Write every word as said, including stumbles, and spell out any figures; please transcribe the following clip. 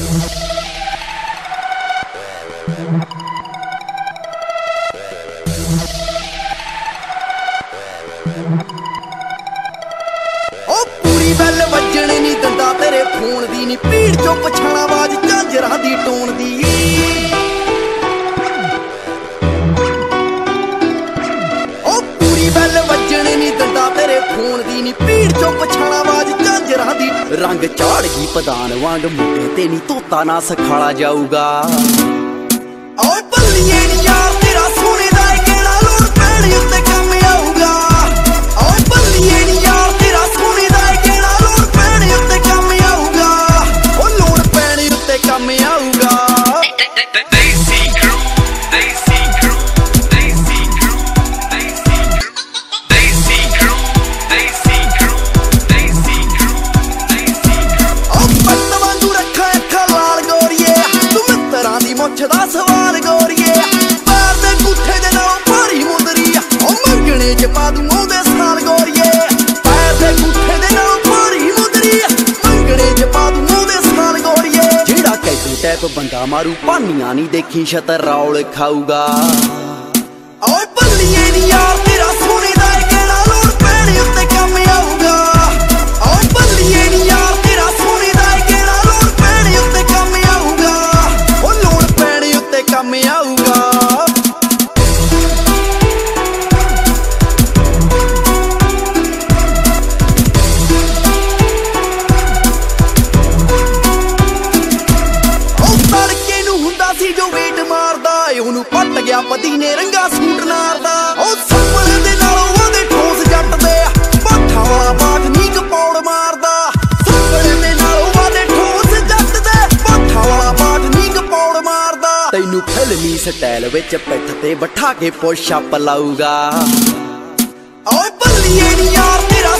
पूरी बैल वजन नी दंदा तेरे फोन दी नी भीड़ चो पछाणा आवाज झांजरा दी टोन दी। ओ पूरी बैल वजन नी दंदा तेरे फोन दी नी भीड़ चो पछाणा आवाज झांजरा दी। रंग चाड़ गई पदान वांग मुंडे ते नी तोता ना सखाला जाऊगा। ओ बल्लिए नी यार तेरा सोने दा केड़ा लोड़ पैण उत्ते कम आऊगा। ओ बल्लिए नी यार तेरा सोने दा केड़ा लोड़ पैण उत्ते कम आऊगा। ओ लोड़ पैण उत्ते कम आऊगा। मुछ दा सवाल गोरिए पैर दे गुठे दे नाल भारी मुंदरी ओ मंगणे च पा दूं ओदे साल गोरिए पैर दे गुठे दे नाल भारी मुंदरी मंगणे च पा दूं ओदे साल गोरिए। जेड़ा कैदू टैप बंदा मारू पानियां नी देखी छतर रौल खाऊगा। ओए बल्लिए नी यार तेरा सोने दा केड़ा लोड़ पैण उत्ते कम आऊगा। ओए बल्लिए नी यार तेरा सोने दा केड़ा लोड़ पैण उत्ते कम आऊगा। ओ लोड़ पैण उत्ते कम आऊगा। पट गया पति ने रंगा सूट नारदा ओ सपने दे नालों ओदे ठोस जट दे पाठा वाला पाठ नी कपौड़ मारदा। सपने दे नालों ओदे ठोस जट दे पाठा वाला पाठ नी कपौड़ मारदा। तैनू फिल्मी स्टाइल विच पिठ ते बैठा के पुश अप लाऊगा। ओए बल्लिए नी यार तेरा